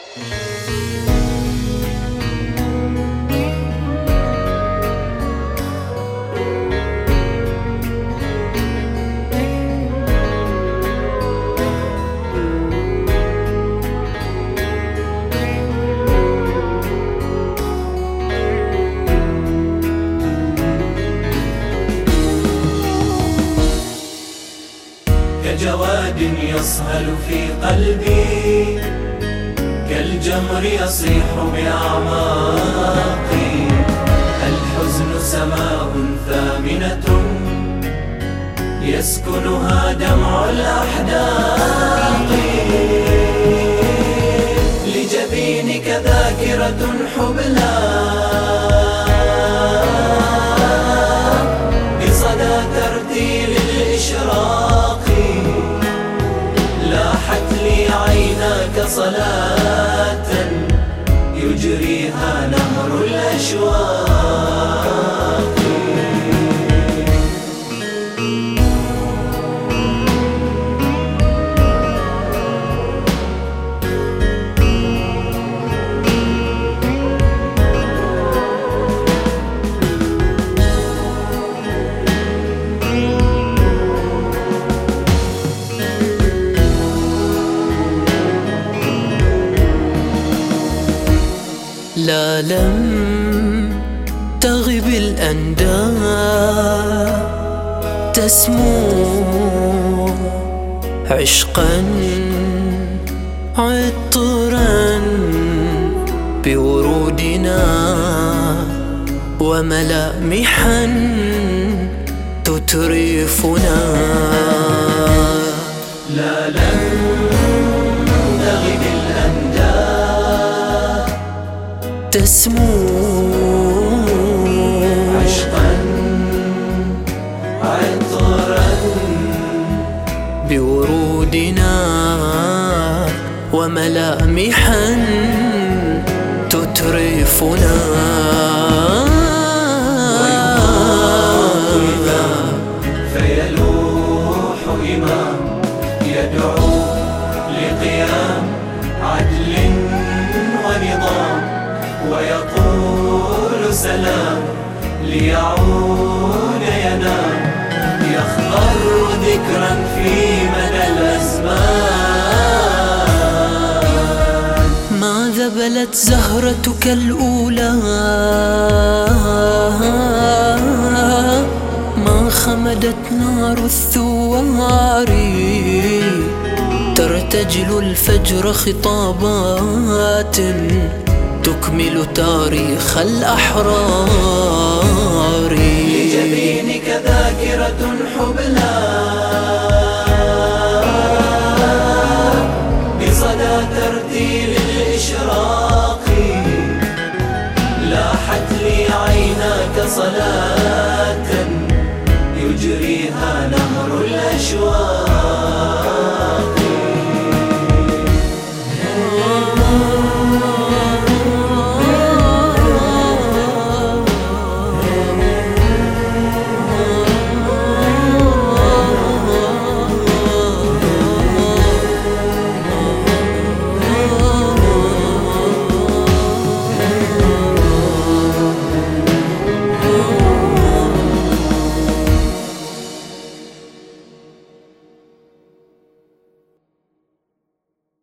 كجواد يصهل في قلبي، كالجمر يصيح بأعماقي. الحزن سماء ثامنة يسكنها دمع الأحداق. لجبينك ذاكرة حبلى بصدى ترتيل الإشراق. لاحت لي عيناك صلاة يجريها نهر الأشواق. لا لم تغب الأنداء تسمو عشقا عطرا بورودنا وملامحا تترفنا. لا لم تغب الأنداء تسمو عشقا عطرا بورودنا وملامحا تترفنا. فيلوح إمام يدعو لقيام عدل ونظام، ويقول سلام ليعود ينام. يخضر ذكرا في مدى الأزمان. ما ذبلت زهرتك الأولى، ما خمدت نار الثوار. ترتجل الفجر خطابات تكمل تاريخ الأحرار. لجبينك ذاكرة حبلى بصدى ترتيل